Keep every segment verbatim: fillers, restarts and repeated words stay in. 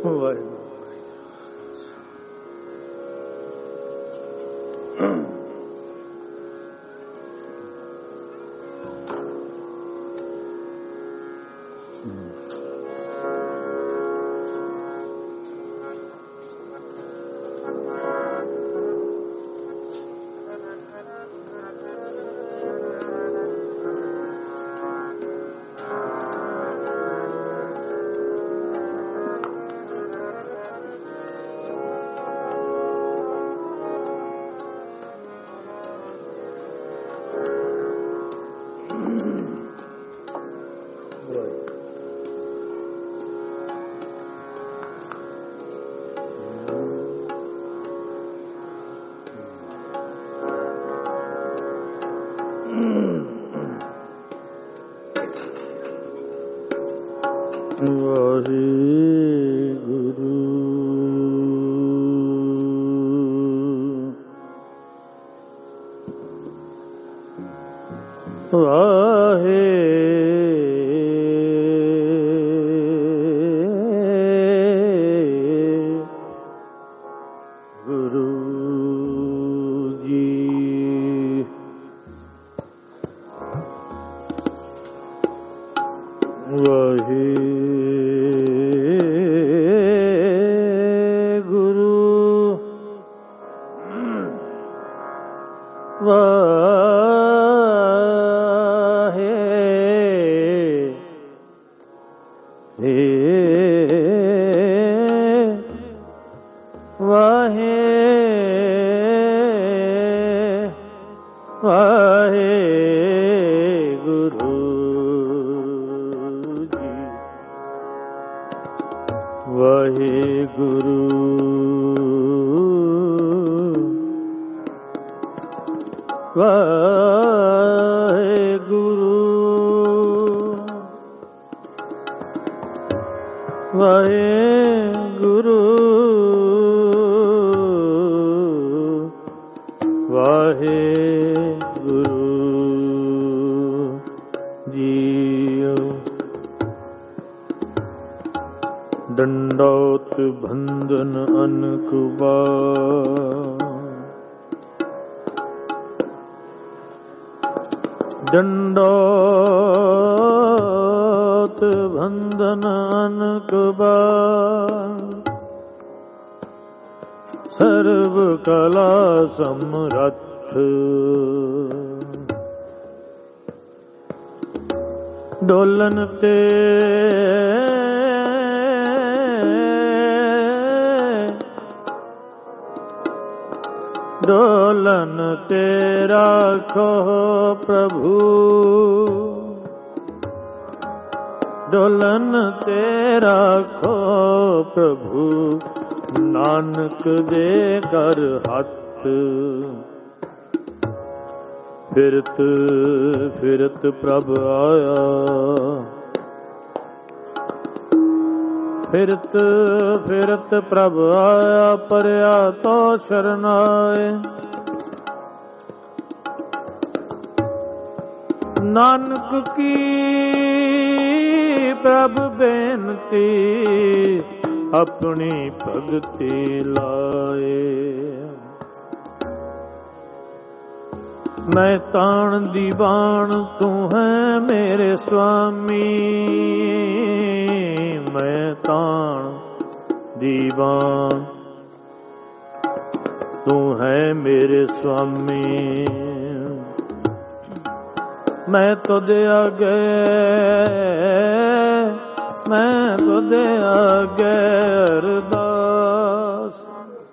ਵਾਹਿਗੁਰੂ। दंडौत बंधन अनकुबा दंडौत बंधन अनकुबा सर्व कला समरथ डोलन ते डोलन ते राखो प्रभु डोलन ते राखो प्रभु नानक दे कर हथ फिरत फिरत प्रभ आया फिरत फिरत प्रभ आया परया तो शरनाए नानक की प्रभ बेनती अपनी भगति लाए मैं ताण दीवान तू है मेरे स्वामी मैं ताण दीवान तू है मेरे स्वामी मैं तो दे आगे मैं तो दे आगे अरदास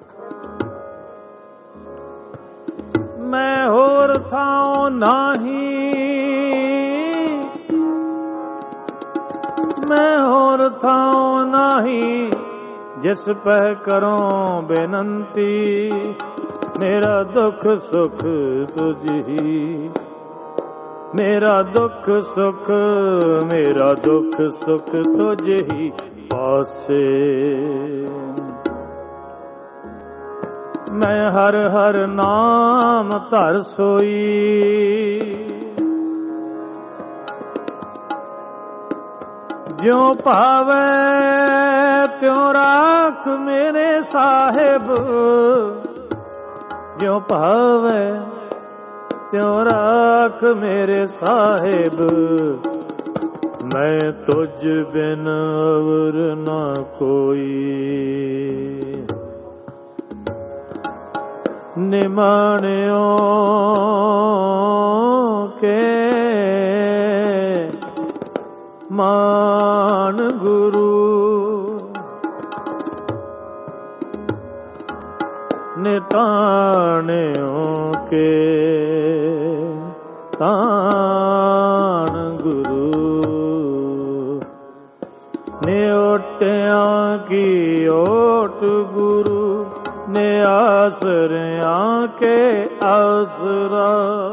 मैं होर थाओ नाही मैं होर थाओ नाही जिस पह करों बेनंती मेरा दुख सुख तुझ ही मेरा दुख सुख मेरा दुख सुख तुझ ही पासे मैं हर हर नाम धर सोई ਜਿਉ ਭਾਵੈ ਤਿਉ ਰਾਖ ਮੇਰੇ ਸਾਹਿਬ, ਜਿਉ ਭਾਵੈ ਤਿਉ ਰਾਖ ਮੇਰੇ ਸਾਹਿਬ। ਮੈਂ ਤੁਝ ਬਿਨ ਅਵਰ ਨਾ ਕੋਈ, ਨਿਮਾਣਿਓ ਕੇ ਮਾਨ ਗੁਰੂ, ਨਿਤਾਣਿਓ ਕੇ ਤਾਣ ਗੁਰੂ। ਨਿਓਟਿਆਂ ਕੀ ਓਟ ਗੁਰੂ, ਨੇ ਆਸਰਿਆਂ ਕੇ ਆਸਰਾ।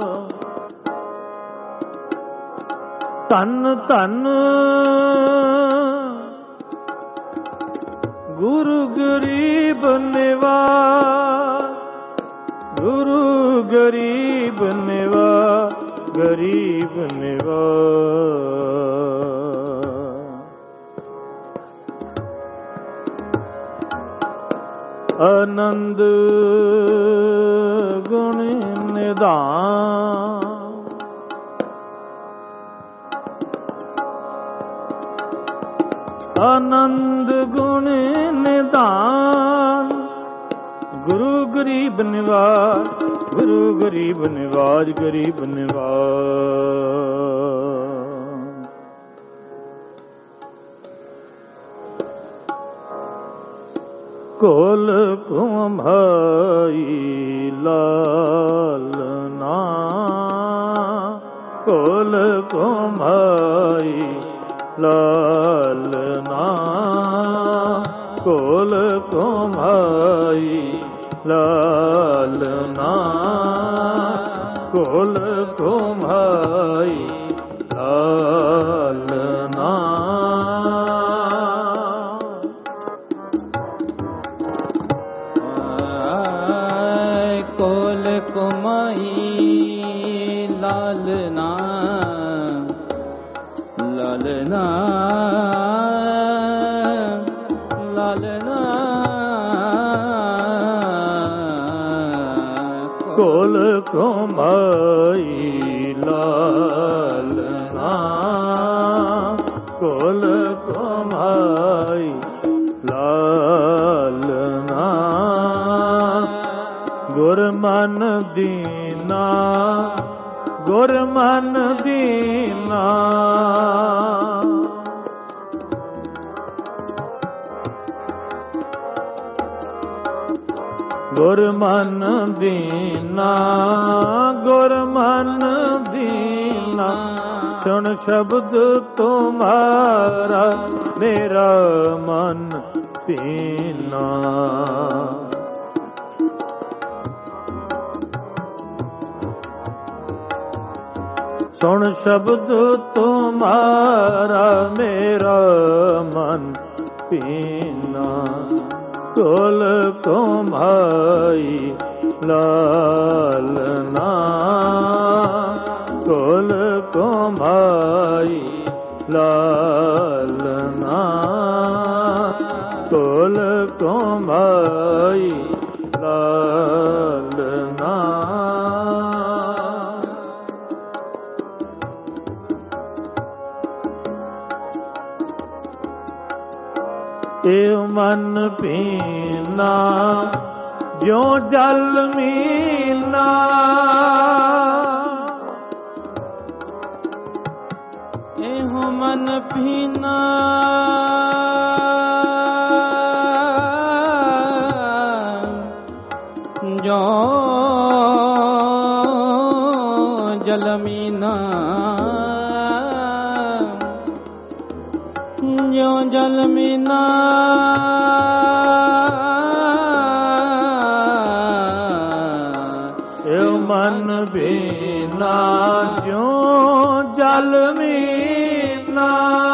ਧੰਨ ਧੰਨ ਗੁਰੂ ਗਰੀਬ ਨਿਵਾਜ, ਗੁਰੂ ਗਰੀਬ ਨਿਵਾਜ, ਗਰੀਬ ਨਿਵਾਜ। ਆਨੰਦ ਗੁਣ ਨਿਧਾਨ, ਆਨੰਦ ਗੁਣ ਨਿਧਾਨ। ਗੁਰੂ ਗਰੀਬ ਨਿਵਾਜ, ਗੁਰੂ ਗਰੀਬ ਨਿਵਾਜ, ਗਰੀਬ ਨਿਵਾਜ। ਕੋਲ ਕੁੰਭਾਈ ਲਾਲਨਾ, ਕੋਲ ਕੁੰਭਾਈ ਲਾਲਨਾ, ਕੋਲ ਕੁੰਭਾਈ ਲਾਲਨਾ, ਕੋਲ ਕੁੰਭਾਈ ਲਾਲਨਾ। ਕੋਲ ਕੁਮਾਈ ਲਾਲਨਾ, ਲਾਲਨਾ, ਲਾਲਨਾ। ਕੋਲ ਕੁਮਾਈ ਲਾਲਨਾ, ਕੋਲ ਕੁਮਾਈ ਲਾਲਨਾ। ਗੁਰ ਮਨ ਦੀਨਾ, ਗੁਰ ਮਨ ਦੀਨਾ। ਗੁਰ ਮਨ ਦੀਨਾ, ਗੁਰ ਮਨ ਦੀਨਾ। ਸੁਣ ਸ਼ਬਦ ਤੁਮਾਰਾ ਮੇਰਾ ਮਨ ਪੀਨਾ। ਸੁਣ ਸ਼ਬਦ ਤੁਮਾਰਾ ਮੇਰਾ ਮਨ ਪੀਨਾ। ਕੋਲ ਕੁਮਾਈ ਲਾਲਨਾ, ਕੋਲ ਕੁਮਾਈ ਲਾਲਨਾ, ਕੋਲ ਕੁਮਾਈ ਲਾਲਨਾ। ਏਵ ਮਨ ਪੀਨਾ ਜਿਉ ਜਲ ਮੀਨਾ। ਇਹੋ ਮਨ ਪੀਨਾ ਜੋ ਜਲ ਮੀਨਾ। ਜੋ ਜਲ ਮੀਨਾ ਏਵ ਮਨ ਪੀਨਾ ਜਿਉ ਜਲ ਮੀਨਾ।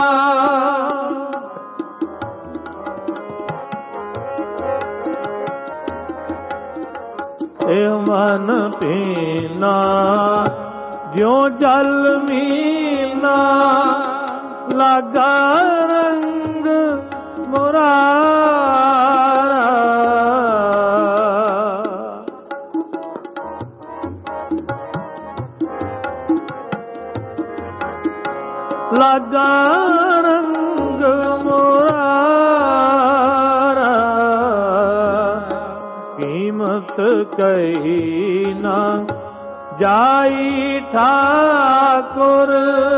ਏਵ ਮਨ ਪੀਨਾ ਜਿਉ ਜਲ ਮੀਨਾ। ਲਾਗਾ ਰੰਗ ਮੁਰਾਰਾ ਲਾਗਾ ਰੰਗ ਮੁਰਾਰਾ ਕੀਮਤ ਕਹੀ ਨਾ ਜਾਈ ਠਾਕੁਰ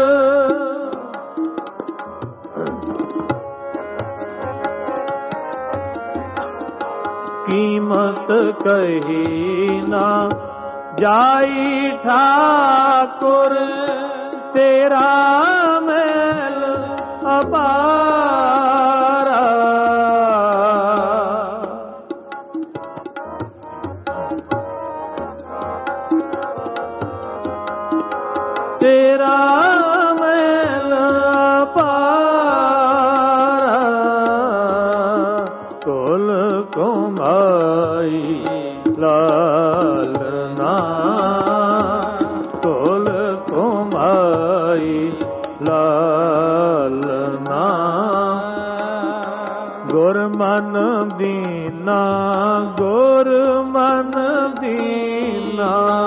ਕੀਮਤ ਕਹੀ ਨਾ ਜਾਈ ਠਾਕੁਰ ਤੇਰਾ ਮੈਲ ਅਪਾਰਾ ਤੇਰਾ ਮੈਲ ਅਪਾਰਾ ਕੁਲ ਕੁਮਾਈ ਲਾਲਨਾ ਕੁਲ ਕੁਮਾਈ ਲਾਲਨਾ ਗੁਰ ਮਨ ਦੀਨਾ ਗੁਰ ਮਨ ਦੀਨਾ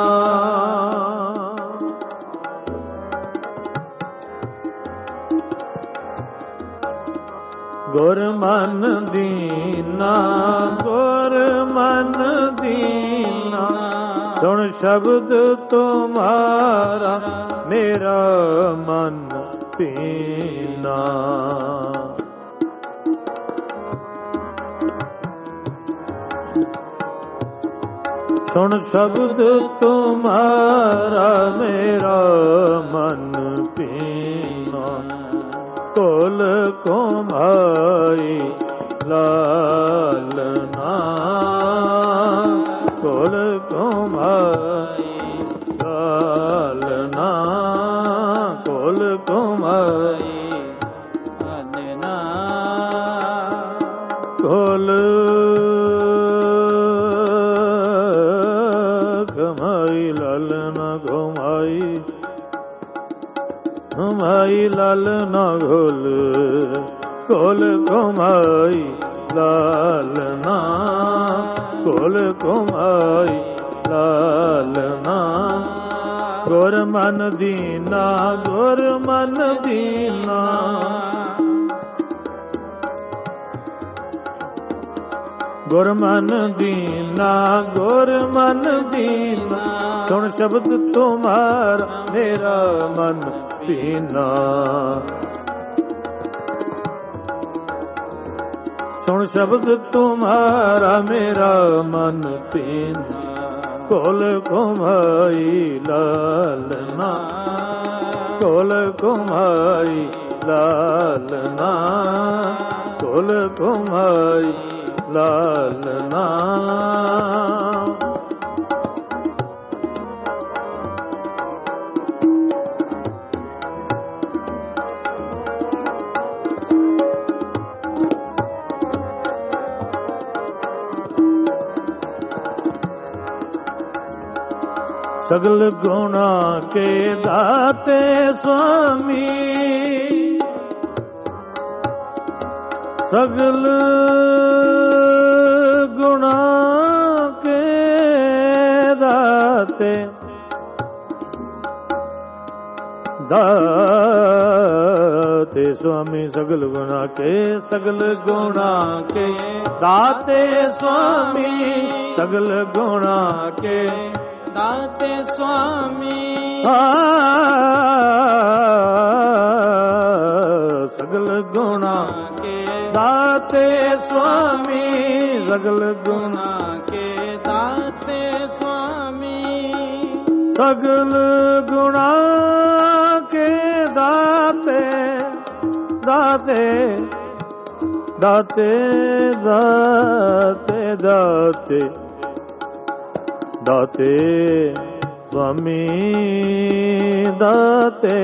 ਗੁਰ ਮਨ ਦੀਨਾ ਗੁਰ ਮਨ ਦੀਨਾ ਸੁਣ ਸ਼ਬਦ ਤੁਮਾਰਾ ਮੇਰਾ ਮਨ ਪੀਨਾ ਸੁਣ ਸ਼ਬਦ ਤੁਮਾਰਾ ਮੇਰਾ ਮਨ ਪੀਨਾ ਕੁਲ ਕੁਮਾਈ ਲਾਲਨਾ ਕੁਲ ਕੁਮਾਈ ਲਾਲਨਾ ਕੁਲ ਕੁਮਾਈ ਲਾਲਨਾ ਕੁਲ ਕੁਮਾਈ ਲਾਲਨਾ ਕੁਮਾਈ ਕੁਮਾਈ ਲਾਲਨਾ ਘੋਲ ਕੋਲ ਕੁਮਾਈ ਲਾਲਨਾ ਕੋਲ ਕੁਮਾਈ ਲਾਲਨਾ ਗੁਰ ਮਨ ਦੀਨਾ ਗੁਰ ਮਨ ਦੀਨਾ ਗੁਰ ਮਨ ਦੀਨਾ ਗੁਰ ਮਨ ਦੀਨਾ ਸੁਣ ਸ਼ਬਦ ਤੁਮਾਰਾ ਮੇਰਾ ਮਨ ਪੀਨਾ ਸੁਣ ਸ਼ਬਦ ਤੁਮਾਰਾ ਮੇਰਾ ਮਨ ਪੀਨਾ ਕੋਲ ਕੁਮਾਈ ਲਾਲਨਾ ਕੋਲ ਕੁਮਾਈ ਲਾਲਨਾ ਕੋਲ ਕੁਮਾਈ ਲਾਲਨਾ ਸਗਲ ਗੁਣਾ ਕੇ ਦਾਤੇ ਸੁਆਮੀ ਸਗਲ ਗੁਣਾ ਕੇ ਦਾਤੇ ਦਾਤੇ ਸੁਆਮੀ ਸਗਲ ਗੁਣਾ ਕੇ ਸਗਲ ਗੁਣਾ ਕੇ ਦਾਤੇ ਸੁਆਮੀ ਸਗਲ ਗੁਣਾ ਕੇ ਦਾਤੇ ਸੁਆਮੀ ਸਗਲ ਗੁਣਾ ਕੇ ਦਾਤੇ ਸੁਆਮੀ ਸਗਲ ਗੁਣਾ ਕੇ ਦਾਤੇ ਸੁਆਮੀ ਸਗਲ ਗੁਣਾ ਕੇ ਦਾਤੇ ਦਾਤੇ ਦਾਤੇ ਦਾਤੇ ਦਾਤੇ ਦਾਤੇ ਸੁਆਮੀ ਦਾਤੇ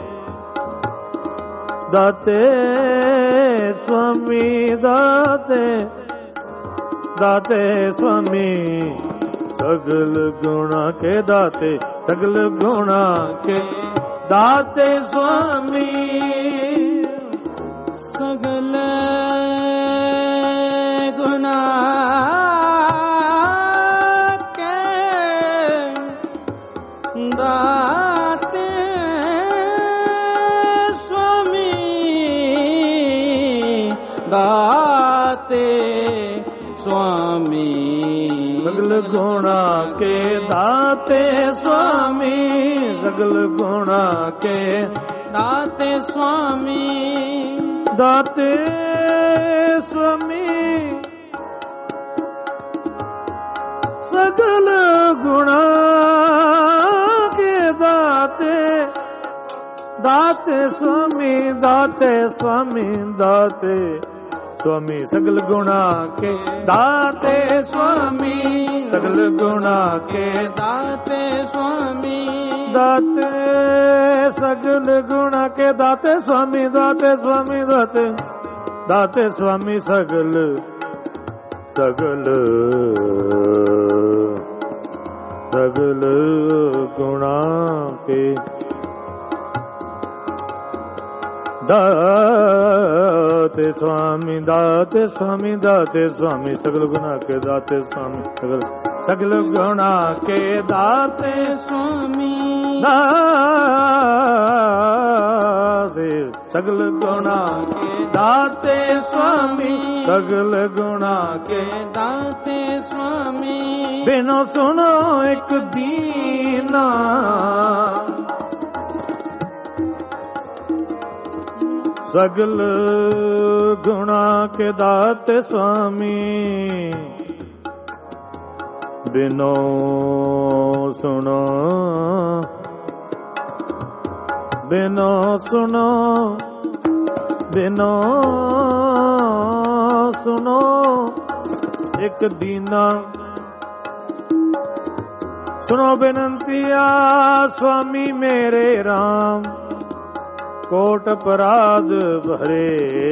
ਦਾਤੇ ਸੁਆਮੀ ਦਾਤੇ ਦਾਤੇ ਸੁਆਮੀ ਸਗਲ ਗੁਣਾ ਕੇ ਦਾਤੇ ਸਗਲ ਗੁਣਾ ਕੇ ਦਾਤੇ ਸੁਆਮੀ गुणा के दाते स्वामी, सगल गुणा के दाते स्वामी, दाते स्वामी, सगल गुणा के दाते, दाते स्वामी, दाते स्वामी, दाते स्वामी, सगल गुणा के दाते स्वामी, सगल गुणा के दाते स्वामी, दाते सगल गुणा के दाते स्वामी, दाते स्वामी, दाते दाते स्वामी, सगल सगल सगल गुणा के दाते स्वामी, दाते स्वामी, दाते स्वामी, सगल गुणा के दाते स्वामी, सगल सगल गुणा के दाते स्वामी, दाते सगल गुणा के दाते स्वामी, सगल गुणा के दाते स्वामी, बिनो सुनो एक दीना, सगल गुणा के दाते स्वामी, बिनो सुनो बिनो सुनो बिनो सुनो एक दीना, सुनो बेनंतिया स्वामी मेरे राम, कोट अपराध भरे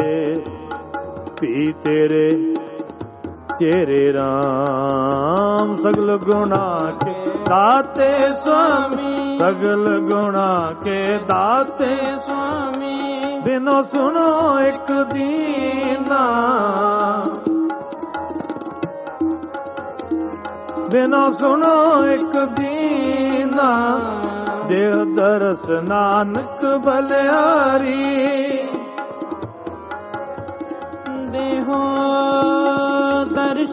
पी तेरे तेरे राम, सगल गुणा के दाते स्वामी, सगल गुणा के दाते स्वामी, बिनो सुनो एक दीना, बिनो सुनो एक दीना, देह दरस नानक बलिहारी, देहो दर्श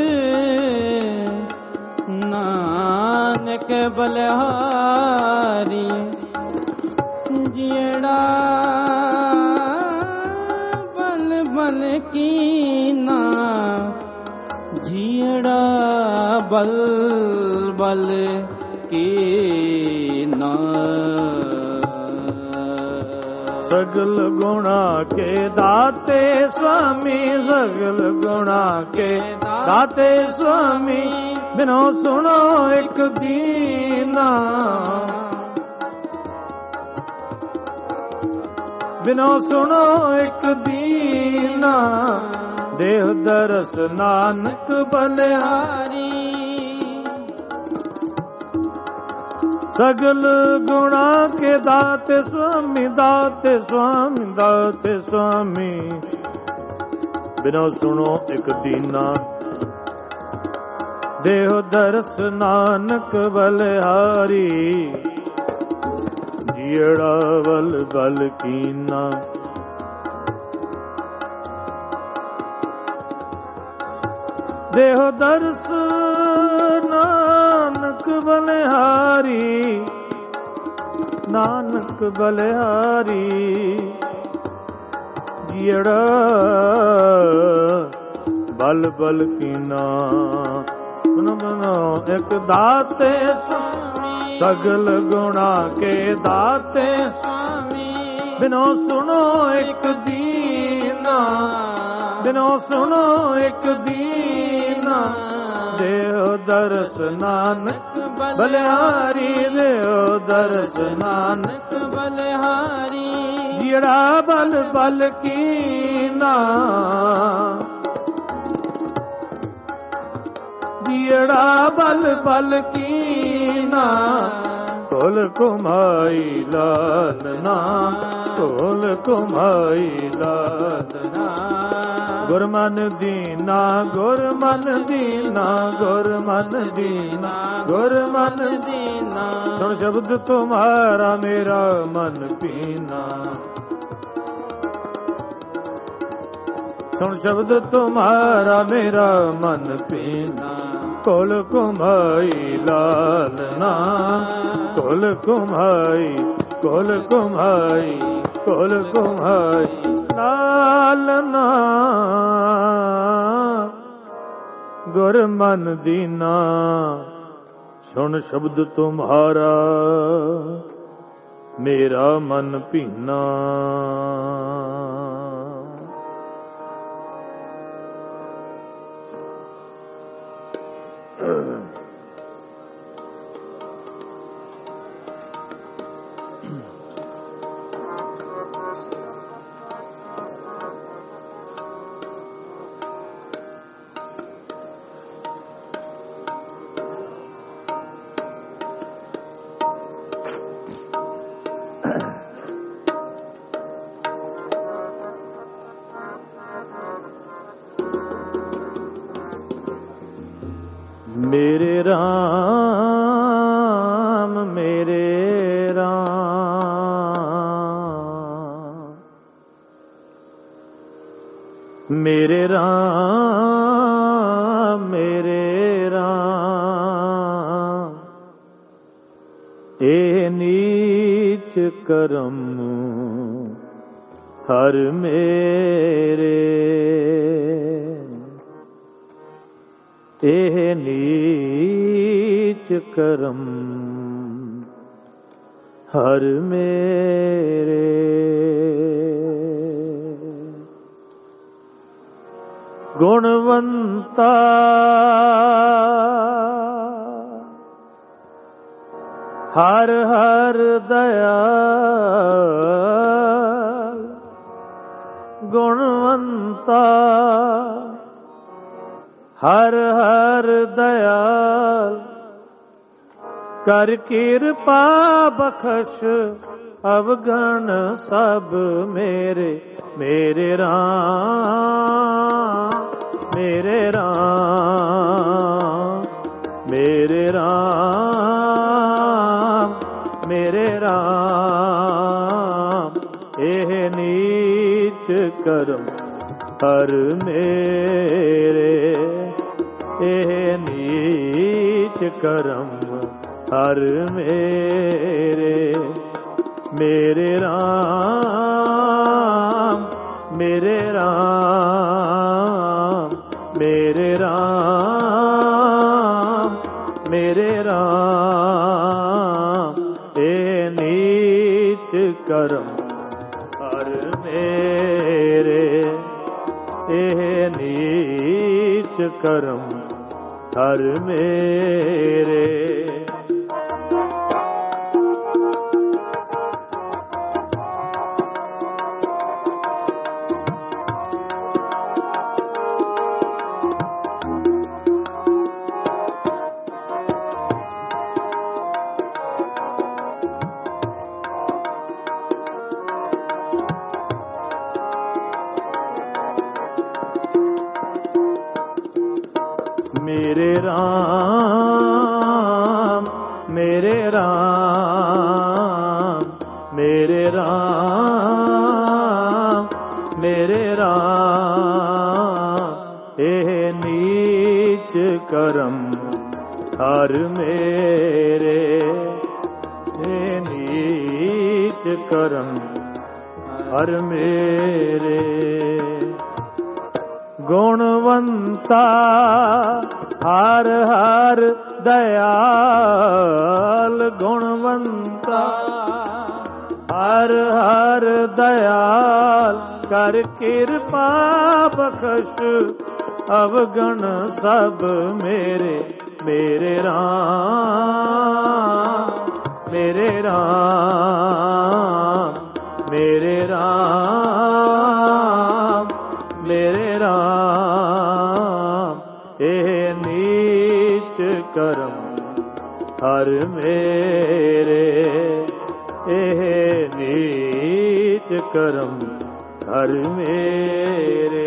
नानक बलिहारी, जियड़ा बल बल कीना, जियड़ा बल बल कीना, सगल गुणा के दाते स्वामी, सगल गुणा के दाते स्वामी, बिनो सुनो एक दीना, बिनो सुनो एक दीना, देह दरस नानक बलिहारी, सगल गुणा के दाते स्वामी, दाते स्वामी, दाते स्वामी, बिनो सुनो एक दीना, देह दरस नानक बलिहारी, जियड़ा बल बल कीना, देह दरस नानक बलिहारी, नानक बलिहारी, जियड़ा बल बल कीना, बनो बनो एक दाते स्वामी, सगल गुणा के दाते स्वामी, बिनो सुनो एक दीना, बिनो सुनो एक दीना, देव दरस नानक बलिहारी, देव दरस नानक बलिहारी, जियड़ा बल बल कीना, जियड़ा बल बल कीना, कोल कुमाई लालना, कोल कुमाई लालना, गुरमन दीना, गुरमन दीना, गुरमन दीना, गुरमन दीना, सुन शब्द तुम्हारा मेरा मन पीना, सुन शब्द तुम्हारा मेरा मन पीना, कुल कुम्हाई लालना कुल कुम्हाई कुल कुम्हाई कुल कुम्हाई लालना गुर मन दीना सुन शब्द तुम्हारा मेरा मन पीना। मेरे राम मेरे राम मेरे राम मेरे राम ए नीच करम हर मेरे एह नीच करम हर मेरे। गुणवंता हर हर दयाल गुणवंता हर हर दयाल कर कृपा बख्श अवगण सब मेरे मेरे राम मेरे राम मेरे राम मेरे राम एह नीच करम हर मेरे एह नीच करम हर मेरे मेरे राम मेरे राम मेरे राम मेरे राम एह नीच करम हर मेरे एह नीच करम हर मेरे। मेरे राम मेरे राम मेरे राम मेरे राम एह नीच करम हर मेरे एह नीच करम हर मेरे। गुणवंता हर हर दयाल गुणवंता हर हर दयाल कर कृपा बख्श अवगण सब मेरे मेरे राम मेरे राम मेरे राम मेरे राम एह नीच करम हर मेरे एह नीच करम हर मेरे।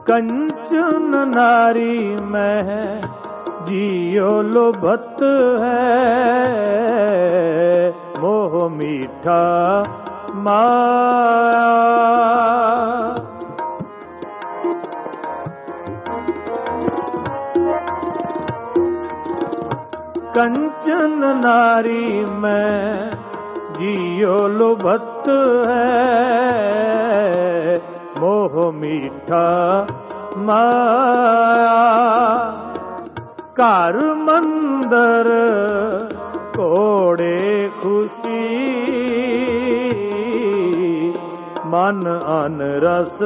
कंचन नारी में जियो लोभत है, मोह मीठा माया। कंचन नारी में जियो लोभत है, मोह मीठा माया। घर मंदर कोड़े खुशी, मन अन रस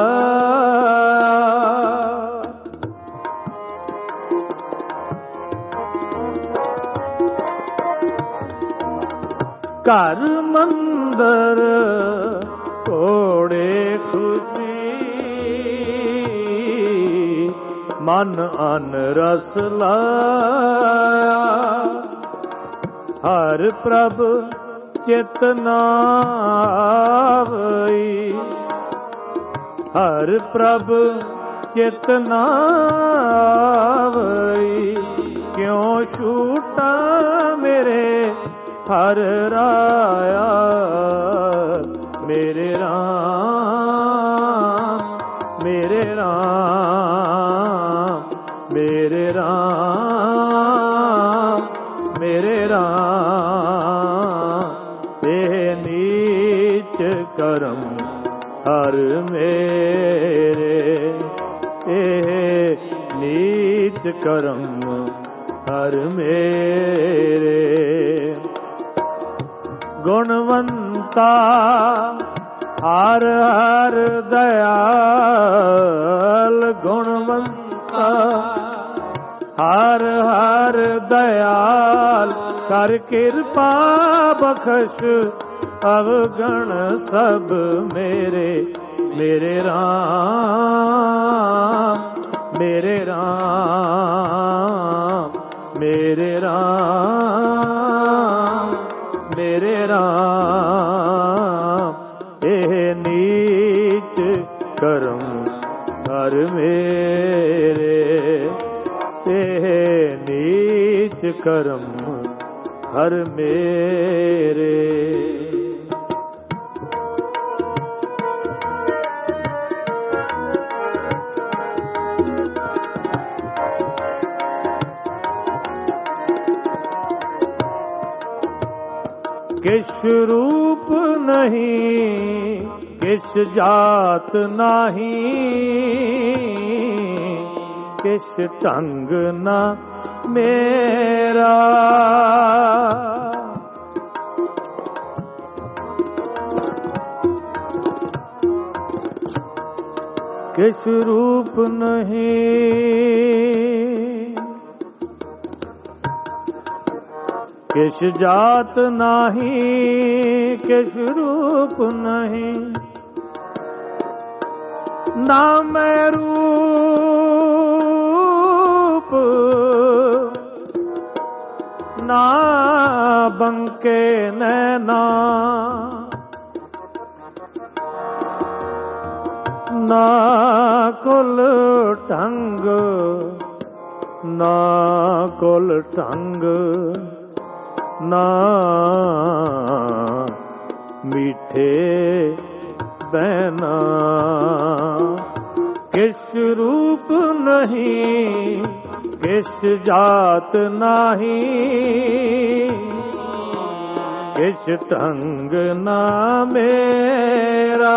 लाया। घर मंदर कोड़े खुशी, मन अन रस लाया। हर प्रभ चित नावई, हर प्रभ चित नावई। क्यों छूटा मेरे हर राया, मेरे राम मेरे राम मेरे राम मेरे राम। ए नीच करम हर मेरे, ए नीच करम हर मेरे। गुणवंता हर हर दयाल, गुणवंता हर हर दयाल। कर कृपा बख्श अवगण सब मेरे, मेरे राम मेरे राम मेरे राम मेरे राम। ए नीच करम हर मेरे, ए नीच करम हर मेरे। किस रूप नहीं किस जात नहीं, किस ढंग न मेरा। किस रूप नहीं किस जात नहीं, किस रूप नहीं। ना मैं रूप ना बंके नैना, ना कुल ढंग ना कुल ढंग, ना मीठे बहना। किस रूप नहीं किस जात नहीं, किस ढंग ना मेरा।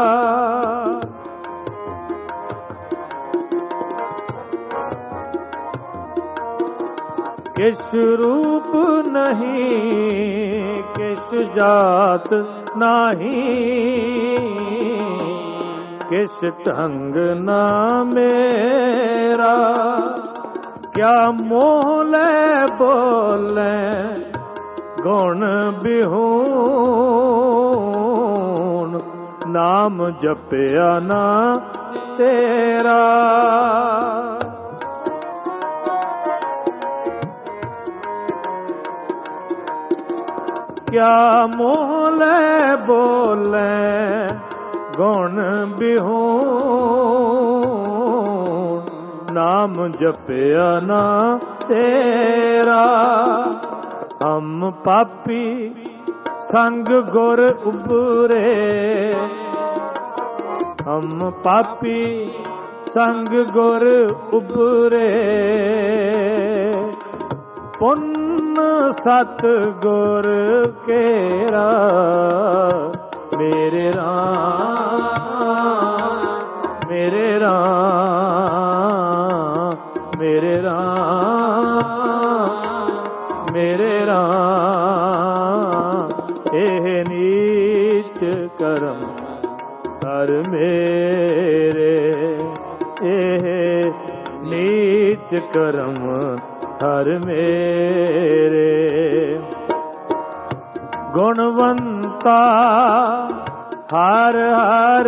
किस रूप नहीं किस जात नहीं, किस ढंग ना मेरा। क्या मोले बोले गुण बिहून, नाम जपया ना तेरा। क्या मोले बोले गुण बिहून, ਨਾਮ ਜਪਿਆ ਨਾ ਤੇਰਾ। ਹਮ ਪਾਪੀ ਸੰਗ ਗੁਰ ਉਬਰੇ, ਹਮ ਪਾਪੀ ਸੰਗ ਗੁਰ ਉਬਰੇ। ਪੁੰਨ ਸਤ ਗੁਰ ਕੇਰਾ, ਮੇਰੇ ਰਾਮ ਮੇਰੇ ਰਾਮ ਮੇਰੇ ਰਾਮ ਮੇਰੇ ਰਾਮ। ਇਹ ਨੀਚ ਕਰਮ ਕਰ ਮੇਰੇ, ਇਹ ਨੀਚ ਕਰਮ ਹਰ ਮੇਰੇ। ਗੁਣਵੰਤਾ ਹਰ ਹਰ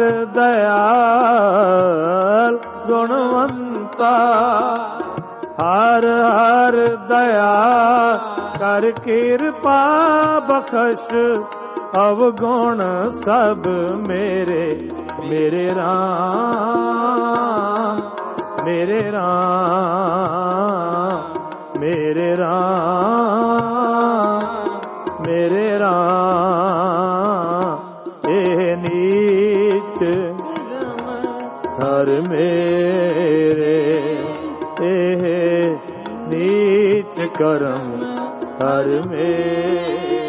ਦਇਆਲ, ਗੁਣਵੰਤਾ ਹਰ ਹਰ ਦਇਆ ਕਰ ਕਿਰਪਾ ਬਖਸ਼। ਅਵਗੁਣ ਸਭ ਮੇਰੇ, ਮੇਰੇ ਰਾਮ ਮੇਰੇ ਰਾਮ ਮੇਰੇ ਰਾਮ ਮੇਰੇ ਰਾਮ। ਇਹ ਨੀਚ ਹਰ ਮੇਰੇ, ਇਹ ਨੀਚ ਕਰਮ ਹਰ ਮੇਰੇ।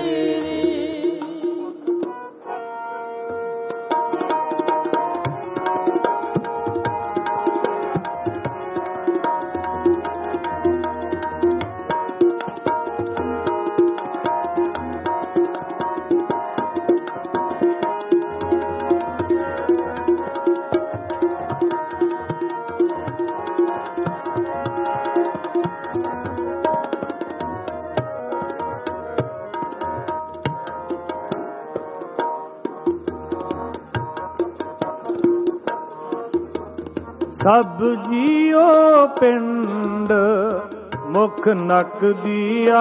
ਸਭ ਜੀਓ ਪਿੰਡ ਮੁਖ ਨਕ ਦੀਆ,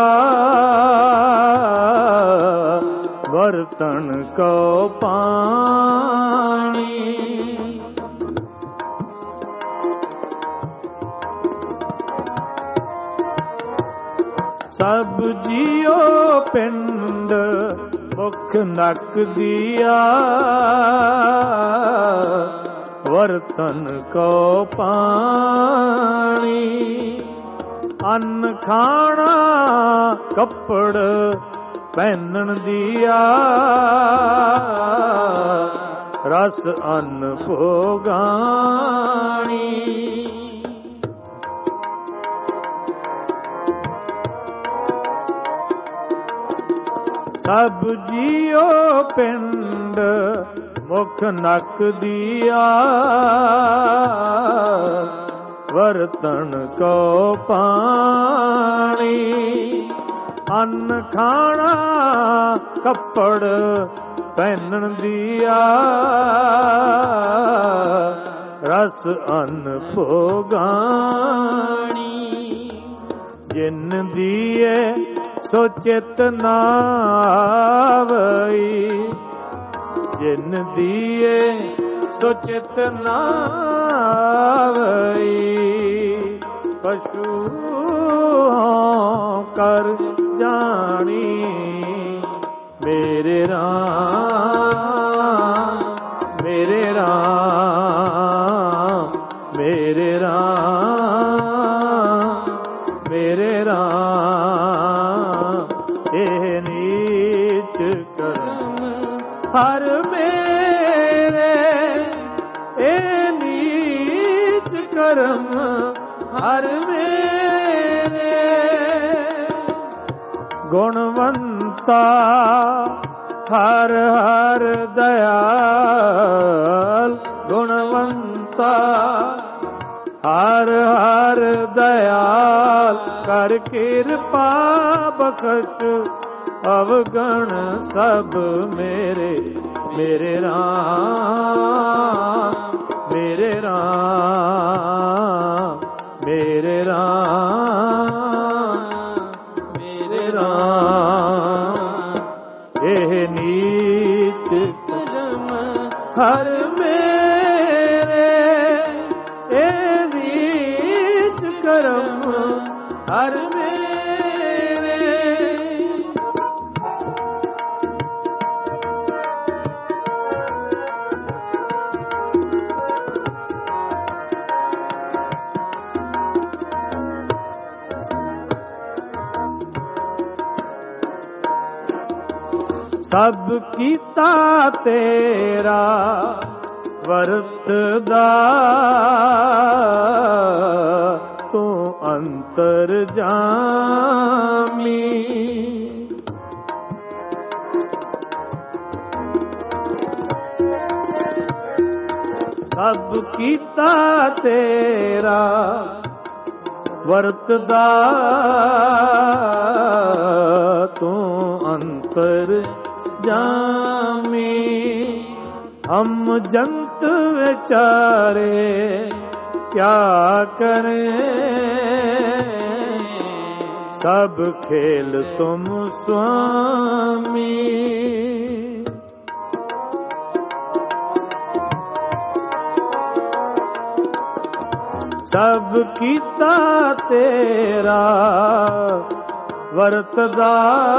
ਬਰਤਨ ਕੋ ਪਾਣੀ। ਸਭ ਜੀਓ ਪਿੰਡ ਮੁਖ ਨਕ ਦੀਆ, ਬਰਤਨ ਕੋ ਪਾਣੀ। ਅੰਨ ਖਾਣਾ ਕੱਪੜ ਪਹਿਨਣ ਦੀਆ, ਰਸ ਅੰਨ ਭੋਗਾਣੀ। ਸਭ ਜੀਓ ਪਿੰਡ ਮੁਖ ਨਕ ਦੀਆ, ਵਰਤਨ ਕੋ ਪਾਣੀ। ਅੰਨ ਖਾਣਾ ਕੱਪੜ ਪਹਿਨਣ ਦੀਆ, ਰਸ ਅੰਨ ਭੋਗਾਣੀ। ਜਿਨ ਦੀਏ ਸੋ ਚਿਤ ਨਾਵਈ, ਜਿਨ ਦੀਏ ਸੋ ਚਿਤ ਨਾਵਈ। ਪਸ਼ੂ ਕਰ ਜਾਣੀ, ਮੇਰੇ ਰਾਮ ਮੇਰੇ ਰਾਮ ਮੇਰੇ ਰਾਮ ਮੇਰੇ ਰਾਮ। ਇਹ ਨੀਚ ਕਰਮ ਹਰ ਮੇਰੇ, ਇਹ ਨੀਚ ਕਰਮ ਹਰ ਮੇਰੇ। ਗੁਣਵੰਤਾ ਹਰ ਹਰ ਦਇਆਲ, ਗੁਣਵੰਤਾ ਹਰ ਹਰ ਦਇਆਲ ਕਰ ਕਿਰਪਾ ਬਖਸ਼। ਅਵਗਣ ਸਭ ਮੇਰੇ, ਮੇਰੇ ਰਾਮ ਮੇਰੇ ਰਾਮ ਮੇਰੇ ਰਾਮ ਮੇਰੇ ਰਾਮ। ਇਹ ਨੀਚ ਕਰਮ ਹਰ ਮੇਰੇ, ਇਹ ਨੀਚ ਹਰ ਮੇਰੇ। ਸਭ ਕੀਤਾ ਤੇਰਾ ਵਰਤਦਾ, ਤੂੰ ਅੰਤਰ ਜਾਮੀ। ਸਭ ਕੀਤਾ ਤੇਰਾ ਵਰਤਦਾ, ਤੂੰ ਅੰਤਰ ਜਾਮੀ। ਹਮ ਜੰਤ ਵਿਚਾਰੇ ਕਿਆ ਕरें, ਸਭ ਖੇਲ ਤੁਮ ਸੁਆਮੀ। ਸਭ ਕੀਤਾ ਤੇਰਾ ਵਰਤਦਾ,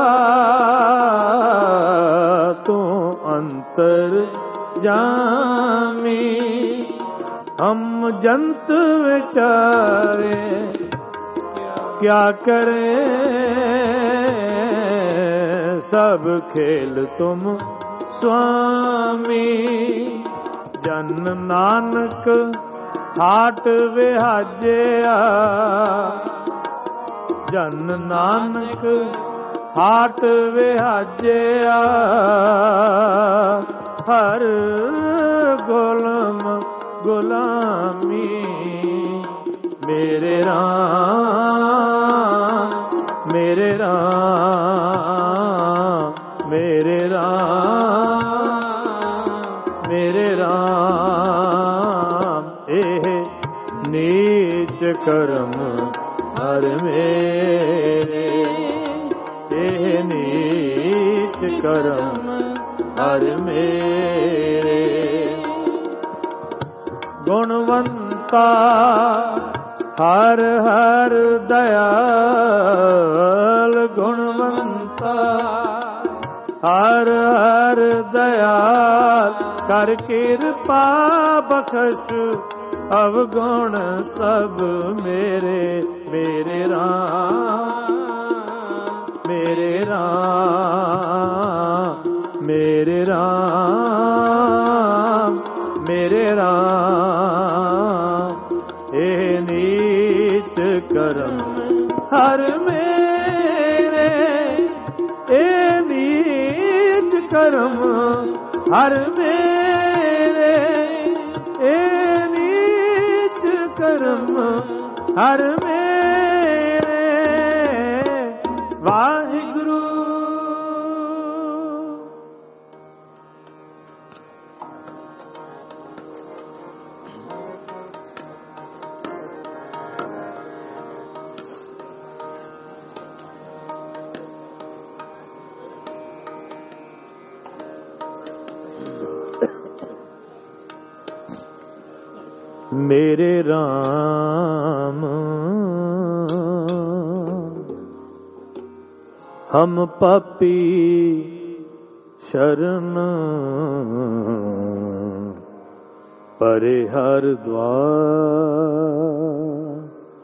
ਤੂੰ ਅੰਤਰ ਜਾਮੀ। ਹਮ ਜੰਤ ਵਿਚਾਰੇ ਕਿਆ ਕरें, ਸਭ ਖੇਲ ਤੁਮ ਸੁਆਮੀ। ਜਨ ਨਾਨਕ ਹਾਟ ਵਿਹਾਜਿਆ, ਜਨ ਨਾਨਕ ਹਾਟ ਵਿਹਾਜਿਆ। ਹਰ ਗੁਲਾਮ ਗੁਲਾਮੀ, ਮੇਰੇ ਰਾਮ ਮੇਰੇ ਰਾਮ ਮੇਰੇ ਰਾਮ ਮੇਰੇ ਰਾਮ। ਇਹ ਨੀਚ ਕਰਮ ਹਰ ਮੇਰੇ, ਇਹ ਨੀਚ ਕਰਮ ਹਰ ਮੇਰੇ। ਗੁਣਵੰਤਾ ਹਰ ਹਰ ਦਇਆਲ, ਗੁਣਵੰਤਾ ਹਰ ਹਰ ਦਇਆਲ। ਕਰ ਕਿਰਪਾ ਬਖਸ਼ ਅਵਗੁਣ ਸਭ ਮੇਰੇ, ਮੇਰੇ ਰਾਮ ਮੇਰੇ ਰਾਮ ਮੇਰੇ ਰਾਮ ਮੇਰੇ ਰਾਮ। ਇਹ ਨੀਚ ਕਰਮ ਹਰ ਮੇਰੇ, ਇਹ ਨੀਚ ਕਰਮ ਹਰ ਮੇਰੇ, ਇਹ ਨੀਚ ਕਰਮ ਹਰ ਮੇਰੇ। ਵਾਹਿਗੁਰੂ ਮੇਰੇ ਰਾਮ। ਹਮ ਪਾਪੀ ਸ਼ਰਨ ਪਰੇ ਹਰ ਦਵਾਰ।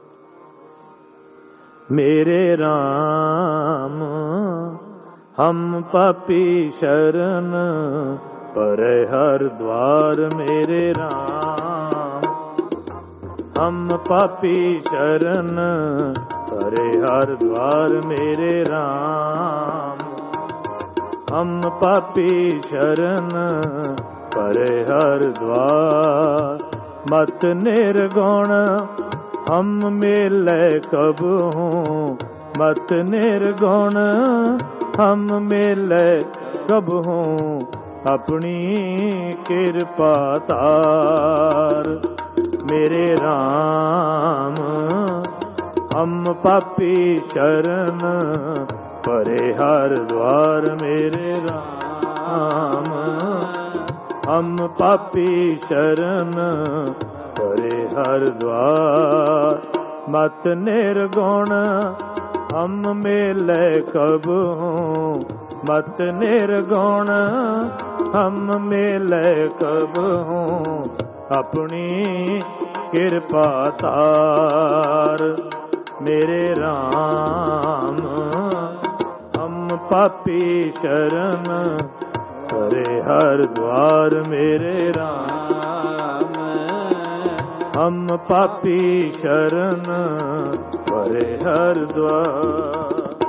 ਮੇਰੇ ਰਾਮ ਹਮ ਪਾਪੀ ਸ਼ਰਨ ਪਰੇ ਹਰ ਦਵਾਰ। ਮੇਰੇ ਰਾਮ ਹਮ ਪਾਪੀ ਸ਼ਰਨ ਪਰੇ ਹਰ ਦਵਾਰ। ਮੇਰੇ ਰਾਮ ਹਮ ਪਾਪੀ ਸ਼ਰਨ ਪਰੇ ਹਰ ਦਵਾਰ। ਮਤ ਨਿਰਗੁਣ ਹਮ ਮੇਲੇ ਕਬਹੂ, ਮਤ ਨਿਰਗੁਣ ਹਮ ਮੇਲੇ ਕਬਹੂ। ਆਪਣੀ ਕਿਰਪਾ ਧਾਰ। ਮੇਰੇ ਰਾਮ ਹਮ ਪਾਪੀ ਸ਼ਰਨ ਪਰੇ ਹਰ ਦਵਾਰ। ਮੇਰੇ ਰਾਮ ਹਮ ਪਾਪੀ ਸ਼ਰਨ ਪਰੇ ਹਰ ਦਵਾਰ। मत निर्गुण हम मिले कबहूँ, मत निर्गुण हम मिले कबहूँ, अपनी कृपा तार मेरे राम। हम पापी शरण करे हर द्वार मेरे राम, हम पापी शरण करे हर द्वार।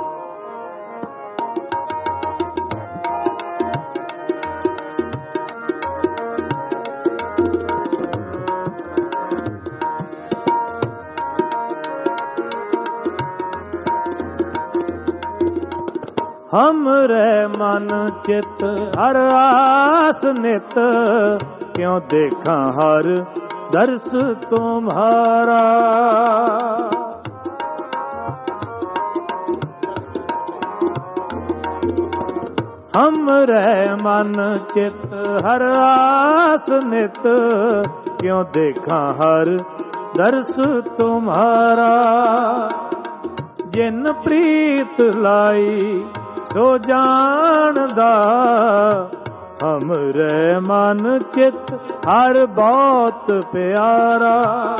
हमरे मन चित हर आस नित, क्यों देखा हर दर्श तुम्हारा। हमरे मन चित हर आस नित, क्यों देखा हर दर्श तुम्हारा। जिन प्रीत लाई सो जानदा, हमरे मन चित हर बहुत प्यारा।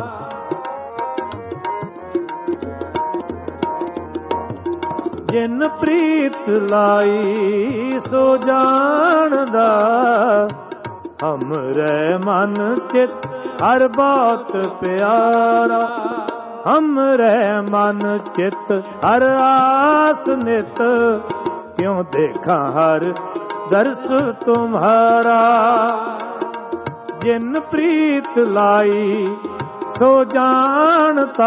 जिन प्रीत लाई सो जानदा, हमरे मन चित हर बहुत प्यारा। हमरे मन चित हर आस नित, क्यों देखा हर दर्श तुम्हारा। जिन प्रीत लाई सो जानता,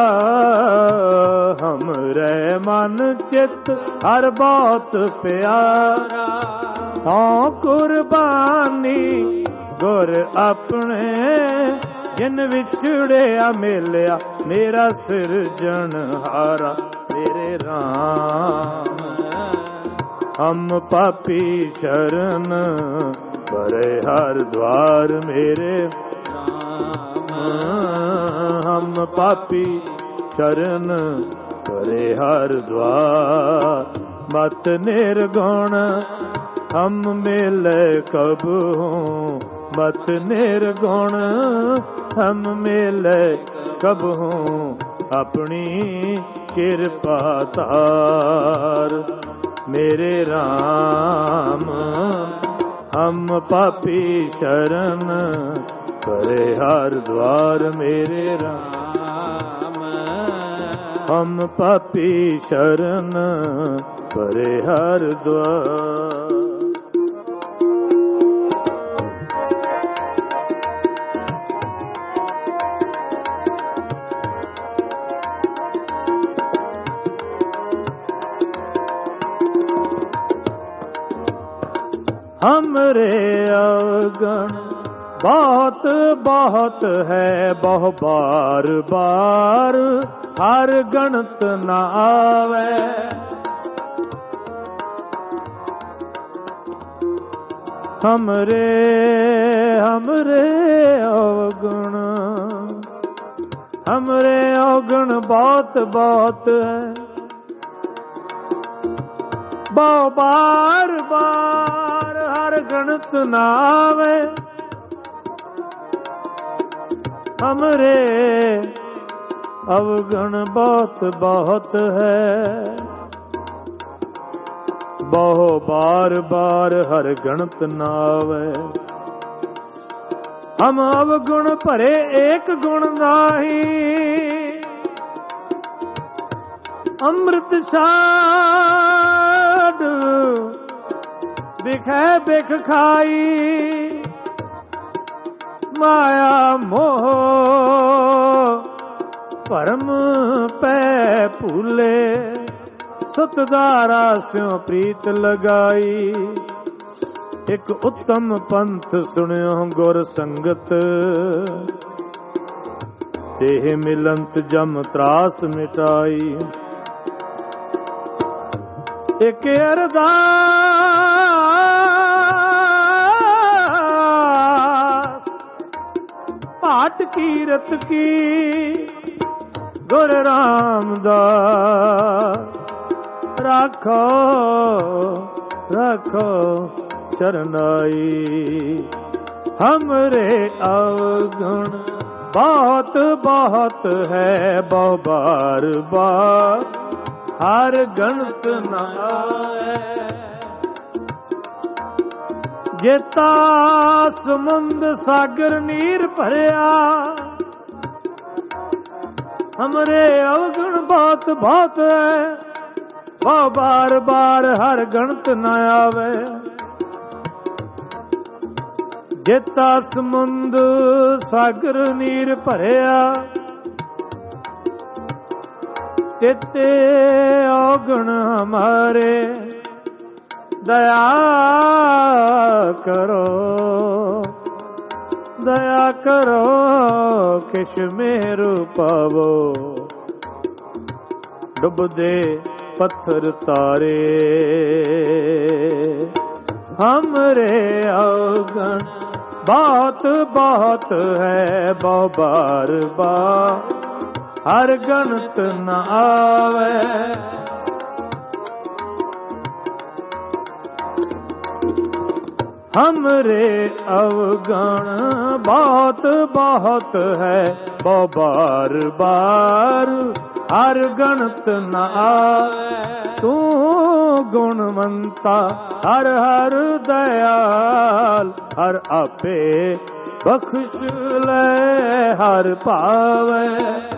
हमरे मन चित हर बहुत प्यारा। हाँ कुर्बानी गुर अपने, जिन विछड़िया मिलिया मेरा सिरजनहारा मेरे राम। हम पापी शरण परे हर द्वार मेरे राम, हम पापी शरण परे हर द्वार। मत निर्गुण हम मिले कबहूँ, मत निर्गुण हम मिले कबहूँ, अपनी कृपा तार मेरे राम। हम पापी शरण करे हर द्वार मेरे राम, हम पापी शरण करे हर द्वार। हमरे अवगुण बहुत बहुत है, बहु बार बार हर गणत न आवे। हमरे हमरे अवगुण, हमरे अवगुण बहुत बहुत है, बहु बार बार हर गणत न आवे। हमरे अवगुण बहुत बहुत है, बहु बार बार हर गणत न आवे। हम अवगुण भरे एक गुण नाही, अमृत साध बिख बिख खाई। माया मोह परम पै भूले, सुतदारा स्यों प्रीत लगाई। एक उत्तम पंथ सुनियो गुर संगत, तेह मिलंत जम त्रास मिटाई। एक अरदास पाठ कीरत की, गुर रामदास राखो राखो चरनाई। हमरे अवगुण बहुत बहुत है बहु बार बार हर गणत न आए। जेता समुंद सागर नीर भरिया हमरे अवगुण बहुत बहुत है बहु बार बार हर गणत न आवे। जेता समुंद सागर नीर भरिया तेते अवगुण हमारे दया करो दया करो किश मेरु पावो। डुबदे पत्थर तारे हमरे अवगुण बहुत बहुत है बहु बार बार हर गणत न आवे। हमरे अवगुण बहुत बहुत है बहु बार बार हर गणत न आवे। तू गुणवंता हर हर दयाल हर आपे बख्श ले हर पावे।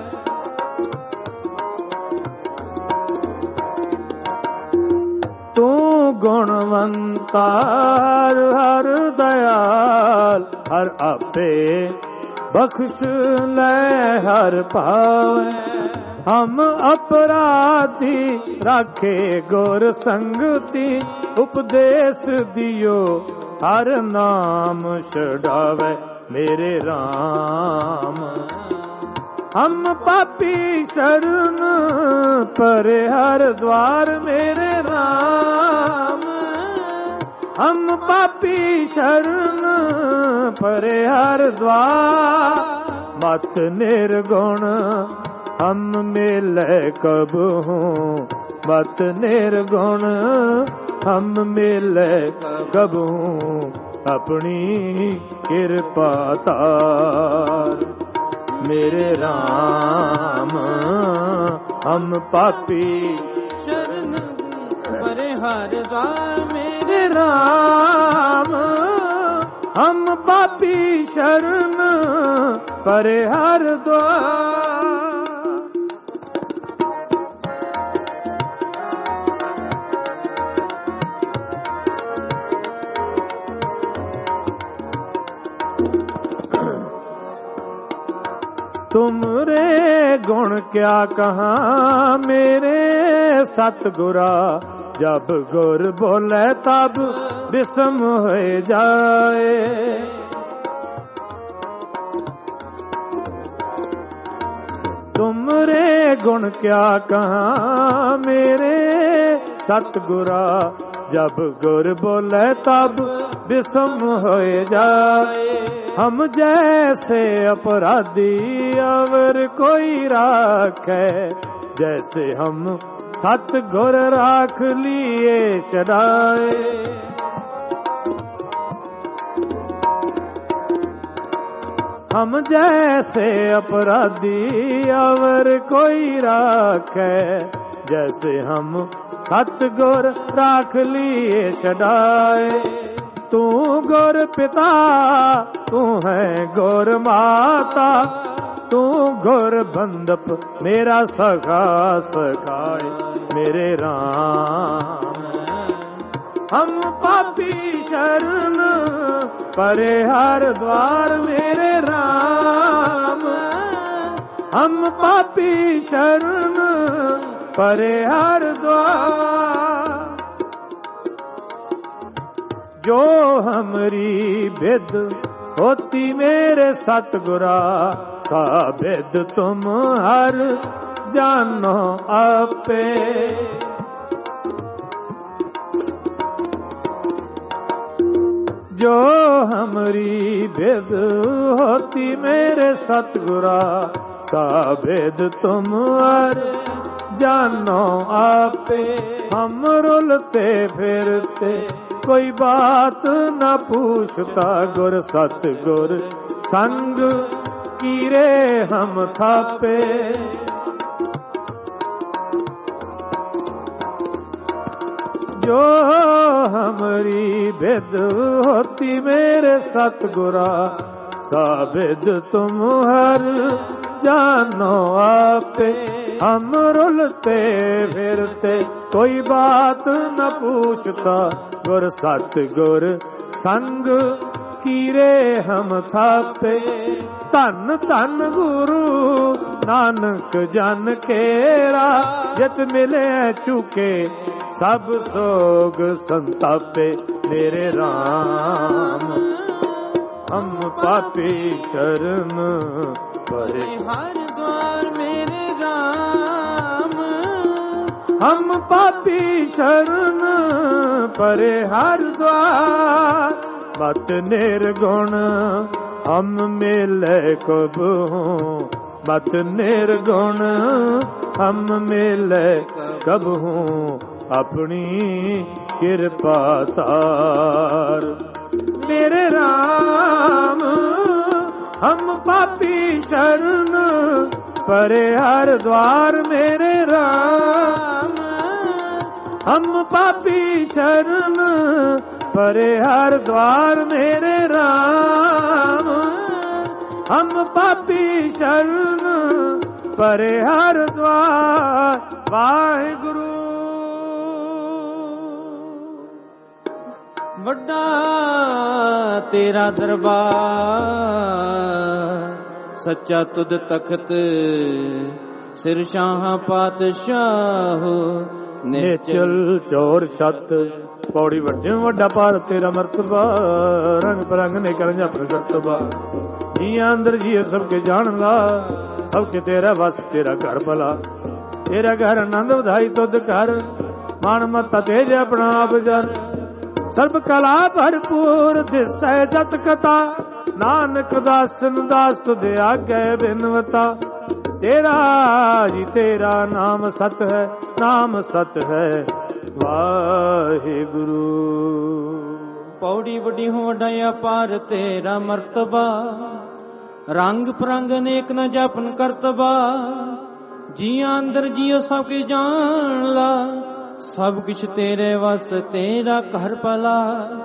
तू गुणवंता हर हर दयाल हर आपे बख्श ले हर पावे। हम अपराधी राखे गुर संगति उपदेश दियो हर नाम छड़ावे मेरे राम। हम पापी शरण परे हर द्वार मेरे राम। हम पापी शरण परे हर द्वार मत निर्गुण हम मिले कब हूँ मत निर्गुण हम मिले कब हूँ अपनी कृपा तार मेरे राम। हम पापी शरण परे हर द्वार मेरे राम। हम पापी शरण परे हर द्वार। तुमरे गुण क्या कहा मेरे सतगुरा। जब गुर बोले तब विषम हो जाए। तुमरे गुण क्या कहा मेरे सतगुरा। जब गुर बोले तब विषम हो जाए। हम जैसे अपराधी अवर कोई राखे जैसे हम सतगुर राख लिए छड़ाए। हम जैसे अपराधी अवर कोई राखे जैसे हम सतगुर राख लिए छड़ाए। तू गुर पिता तू है गुर माता तू गुर बंदप मेरा सखा सखाए मेरे राम। हम पापी शरण परे हर द्वार मेरे राम। हम पापी शरण परे हर द्वार। जो हमरी विद होती मेरे सतगुरा का विद तुम हर जानो आपे। जो हमरी विद होती मेरे सतगुरा साबेद तुम हर जानो आपे। हम रुलते फिरते कोई बात न पूछता, गुर सतगुर संग कीरे हम थापे। जो हमारी भेद होती मेरे सतगुरा, साबिद तुम हर जानो आपे। हम रुलते फिरते कोई बात न पूछता, गुर सतगुर संग कीरे हम थापे। धन धन गुरु नानक जन केरा, जित मिले चुके सब सोग संतापे। मेरे राम हम पापी शरण परे हर द्वार मेरे राम। हम पापी शरण परे हर द्वार। मत निर्गुण हम मिले कबू, मत निर्गुण हम मिले कबहू। अपनी कृपा तार मेरे राम। हम पापी शरण परे हर द्वार मेरे राम। हम पापी शरण परे हर द्वार मेरे राम। हम पापी शरण परे हर द्वार। वाहिगुरु ਵੱਡਾ ਤੇਰਾ ਦਰਬਾਰ, ਸੱਚਾ ਤੁਧ ਤਖਤ ਸਿਰ ਸ਼ਾਹ ਪਾਤਸ਼ਾਹ। ਨਿਚਲ ਚੋਰ ਛਤ ਪੌੜੀ ਵੱਡੇ ਵੱਡਾ ਭਾਰਤ ਤੇਰਾ ਮਰਤਬਾ। ਰੰਗ ਪਰੰਗ ਨੇ ਕਰਨ ਆਪਣਾ ਕਰਤਬਾ। ਜੀਆਂ ਅੰਦਰ ਜੀ ਸਭ ਕੇ ਜਾਣ ਲਾ, ਸਭ ਕੇ ਤੇਰਾ ਵਸ ਤੇਰਾ ਘਰ ਭਲਾ। ਤੇਰਾ ਘਰ ਆਨੰਦ ਵਧਾਈ ਤੁਧ ਘਰ, ਮਾਨ ਮਤਾ ਤੇਜ ਆਪਣਾ ਆਪ ਜਰ। ਸਰਬ ਕਲਾ ਭਰਪੂਰ ਦਿਸੈ ਜਤ ਕਥਾ, ਨਾਨਕ ਦਾਸਨ ਦਾਸ ਤੁਧ ਆਗੇ ਬਿਨਵਤਾ। ਤੇਰਾ ਜੀ ਤੇਰਾ ਨਾਮ ਸਤ ਹੈ, ਨਾਮ ਸਤ ਹੈ ਵਾਹਿਗੁਰੂ। ਪੌੜੀ ਵੱਡੀ ਹੋ ਵੱਡਾ ਅਪਾਰ ਤੇਰਾ ਮਰਤਬਾ। ਰੰਗ ਪਰੰਗ ਅਨੇਕ ਨ ਜਪਨ ਕਰਤਬਾ। ਜੀਆਂ ਅੰਦਰ ਜੀਓ ਸਭ ਕੇ ਜਾਣ ਲਾ, ਸਭ ਕੁਛ ਤੇਰੇ ਵਸ ਤੇਰਾ ਘਰ ਭਲਾ।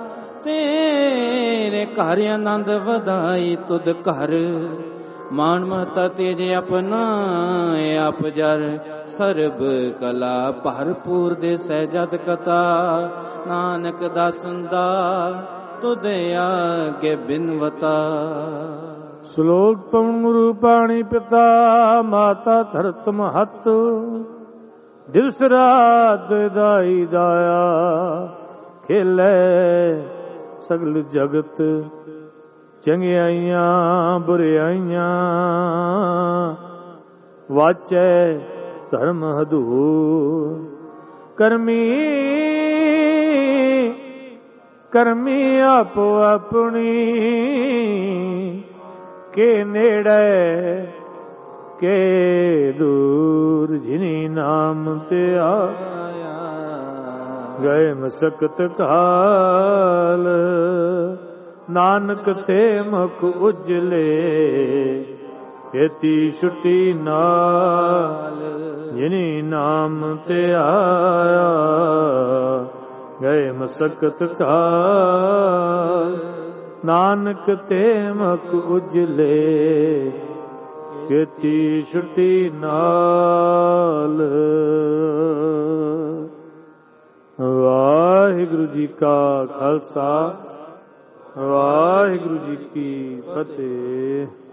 ਤੇਰੇ ਘਰ ਆਨੰਦ ਵਧਾਈ ਤੁਧ ਘਰ, ਮਾਨ ਮਤਾ ਤੇਰੇ ਆਪਣਾ ਆਪ ਜਰ। ਸਰਬ ਕਲਾ ਭਰਪੂਰ ਦੇ ਸਹਿਜਤ ਕਥਾ, ਨਾਨਕ ਦਾਸਨ ਦਾ ਤੁਧ ਆਗੇ ਬਿਨਵਤਾ। ਸ਼ਲੋਕ ਪਵਨ ਗੁਰੂ ਪਾਣੀ ਪਿਤਾ, ਮਾਤਾ ਧਰਤ ਮਹਤ। ਦਿਵਸ ਰਾਤ ਦਾਈ ਦਾਇਆ, ਖੇਲੇ ਸਗਲ ਜਗਤ। ਚੰਗਿਆਈਆਂ ਬੁਰਿਆਈਆਂ, ਵਾਚੈ ਧਰਮ ਹਦੂਰ। ਕਰਮੀ ਕਰਮੀ ਆਪੋ ਆਪਣੀ, ਕੇ ਨੇੜੇ ਕੇ ਦੂਰ। ਜਿਨੀ ਨਾਮ ਤੇ ਆਇਆ, ਗਏ ਮਸਕਤ ਕਾਲ। ਨਾਨਕ ਤੇ ਮੁਖ ਉਜਲੇ, ਏਤੀ ਛੁੱਟੀ ਨਾਲ। ਜਿਨੀ ਨਾਮ ਤੇ ਆਇਆ, ਗਏ ਮਸਕਤ ਕਾਲ। ਨਾਨਕ ਤੇ ਮੁਖ ਉਜਲੇ, ਕੀਤੀ ਛੁੱਟੀ ਨਾਲ। ਵਾਹਿਗੁਰੂ ਜੀ ਕਾ ਖਾਲਸਾ, ਵਾਹਿਗੁਰੂ ਜੀ ਕੀ ਫਤਿਹ।